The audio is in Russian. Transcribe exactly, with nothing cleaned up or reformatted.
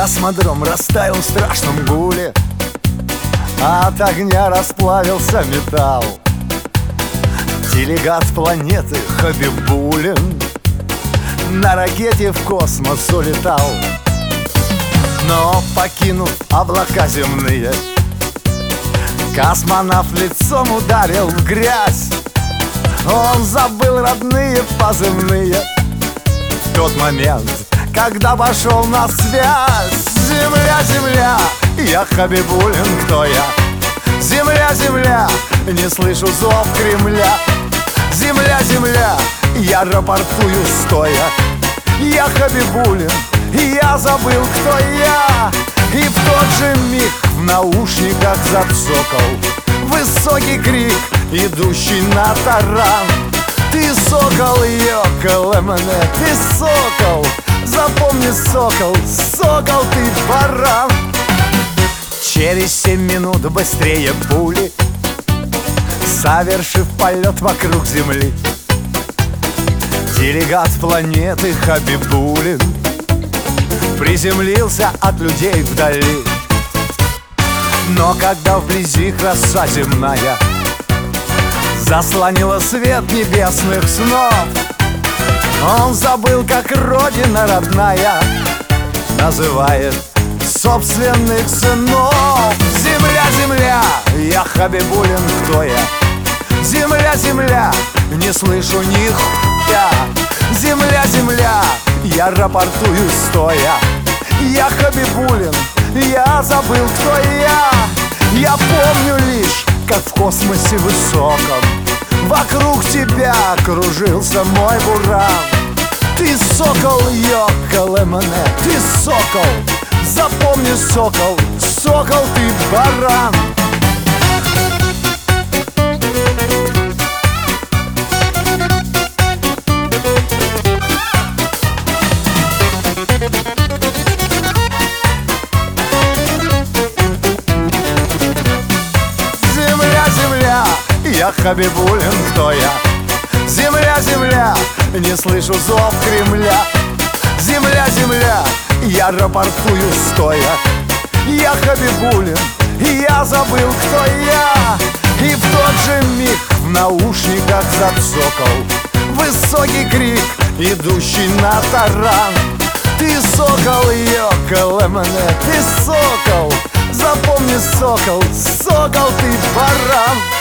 Космодром растаял в страшном гуле, а от огня расплавился металл. Делегат планеты Хабибулин на ракете в космос улетал. Но, покинув облака земные, космонавт лицом ударил в грязь. Он забыл родные позывные в тот момент, когда пошел на связь. Земля, земля, я Хабибулин, кто я? Земля, земля, не слышу зов Кремля. Земля, земля, я рапортую стоя. Я Хабибулин, я забыл, кто я. И в тот же миг в наушниках зацокал высокий крик, идущий на таран. Ты сокол, йоколэмэне, ты сокол. Запомни, сокол, сокол, ты баран. Через семь минут быстрее пули, совершив полет вокруг Земли, делегат планеты Хабибулин приземлился от людей вдали. Но когда вблизи краса земная заслонила свет небесных снов, он забыл, как родина родная называет собственных сынов. Земля, земля, я Хабибулин, кто я? Земля, земля, не слышу нихуя. Земля, земля, я рапортую стоя. Я Хабибулин, я забыл, кто я. Я помню лишь, как в космосе высоком вокруг тебя кружился мой буран. Ты сокол, йоколэмэне, ты сокол. Запомни, сокол, сокол, ты баран. Земля, земля, я Хабибулин, кто я? Земля, земля, не слышу зов Кремля. Земля, земля, я рапортую стоя. Я Хабибулин, я забыл, кто я. И в тот же миг в наушниках зацокал высокий крик, идущий на таран. Ты сокол, йоколэмэне, ты сокол. Запомни, сокол, сокол, ты баран.